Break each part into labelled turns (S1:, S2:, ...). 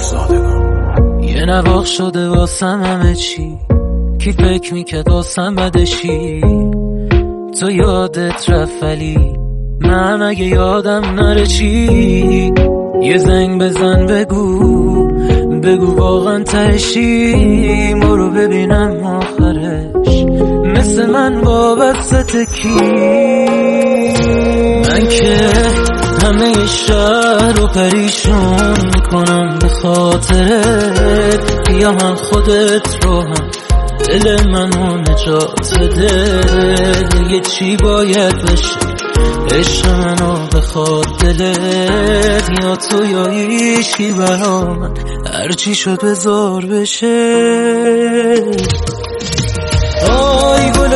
S1: یه نواخ شده واسم همه چی، کی فکر میکرد واسم بدشی. تو یادت رفت ولی من اگه یادم نره چی. یه زنگ بزن بگو واقعا تهشی. برو ببینم آخرش مثل من وابسته کی. من که همه شهر رو پریشون میکنم به خاطرت. بیا هم خودت رو هم دل منو نجات بده. دیگه چی باید بشه عشق منو بخواد دلت. یا تو یا هیچی برا من، هرچی شد بذار بشه. آی گل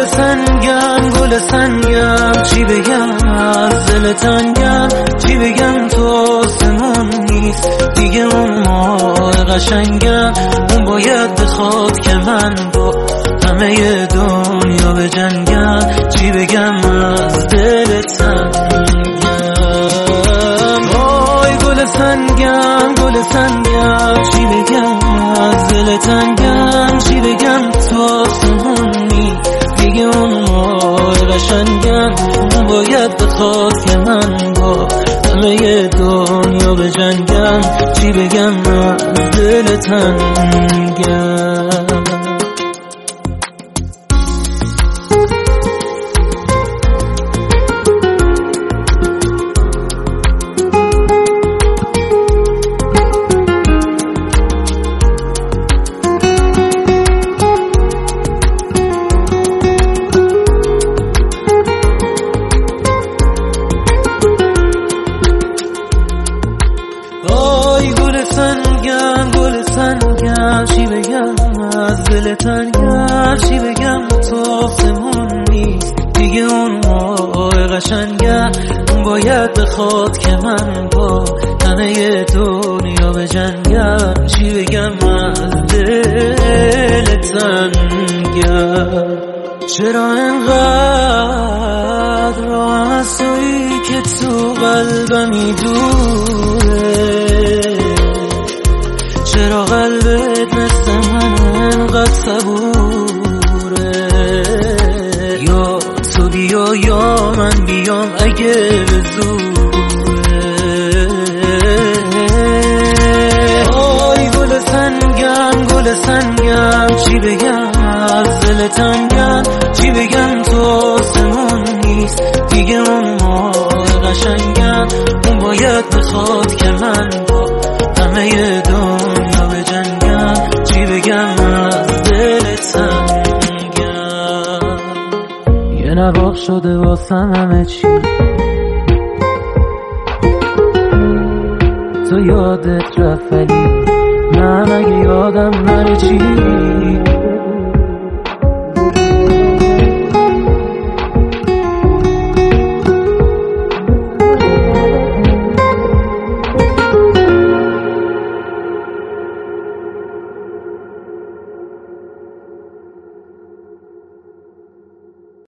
S1: سنگم چی بگم از دل تنگم. چی بگم تو آسمون نیست دیگه اون ماه قشنگم. اون باید بخواد که من با همه دنیا بجنگم. چی بگم از دل تنگم. آی گل سنگم چی بگم از دل تنگم. چی بگم تو آسمون نیست دیگه اون ماه قشنگم. اون باید بخواد که من با همه دنیا بجنگم. چی بگم از دل تنگم. گل سنگم چی بگم از دل تنگم. چی بگم تو آسمون نیست دیگه اون ماه قشنگم. اون باید بخواد که من با همه دنیا بجنگم. چی بگم از دل تنگم. چرا انقدر راه از تویی که تو قلبمی دوره. چرا قلبت مثل من انقدر صبوره. یا تو بیا یا من بیام اگه به زوره. آی گل سنگم چی بگم از دل تنگم. چی بگم تو آسمون نیست دیگه اون ماه قشنگم. اون باید بخواد که من با همه دنیا بجنگم. چی بگم از دل تنگم. یه نواخ شده واسم همه چی، تو یادت رفت ولی من اگه یادم نره چی.